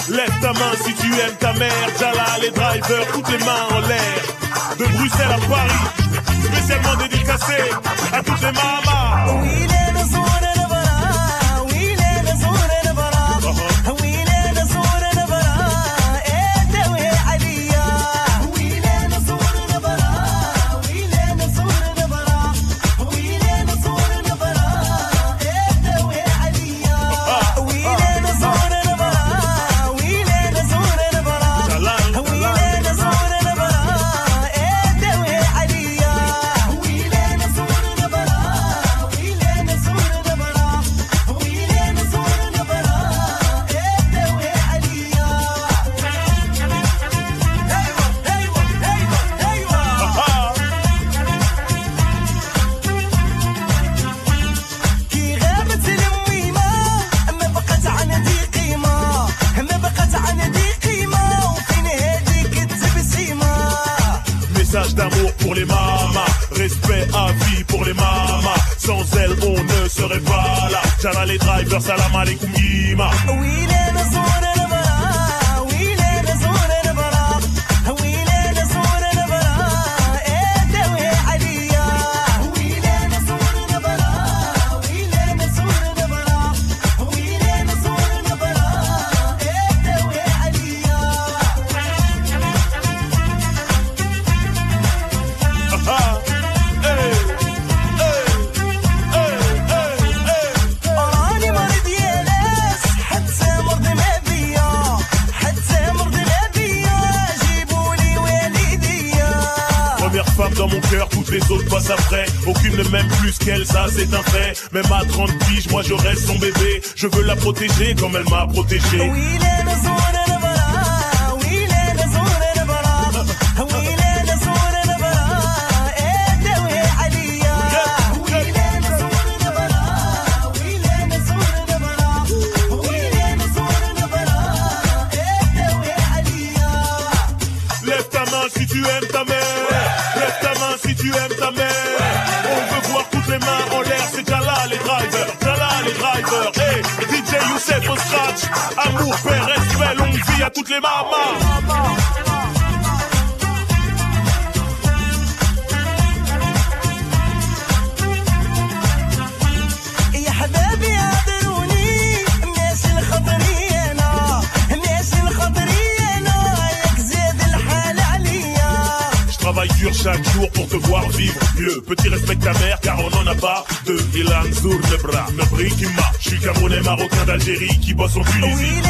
Lève ta main si tu aimes ta mère. Jala, les drivers, toutes les mains en l'air. De Bruxelles à Paris, spécialement dédicacé à toutes les mamas. Message d'amour pour les mamas, respect à vie pour les mamas. Sans elles on ne serait pas là. Jala les drivers, salam alaikum yima. Femme dans mon cœur, toutes les autres passent après. Aucune ne m'aime plus qu'elle, ça c'est un fait. Même à 30 piges, moi je reste son bébé. Je veux la protéger comme elle m'a protégé. Lève ta main si tu aimes ta mère. Lève ta main si tu aimes ta mère. On veut voir toutes les mains en l'air. C'est Jala les drivers, Jala les drivers. Hey, DJ Youssef au scratch. Amour, paix, respect, longue vie à toutes les mamas. Travaille dur chaque jour pour te voir vivre mieux. Petit respecte ta mère car on n'en a pas deux. Ilan Zour Nebra, Nebri Kima. Je suis Camerounais marocain d'Algérie qui bosse en Tunisie.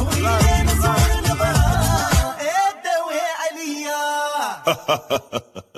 Salam.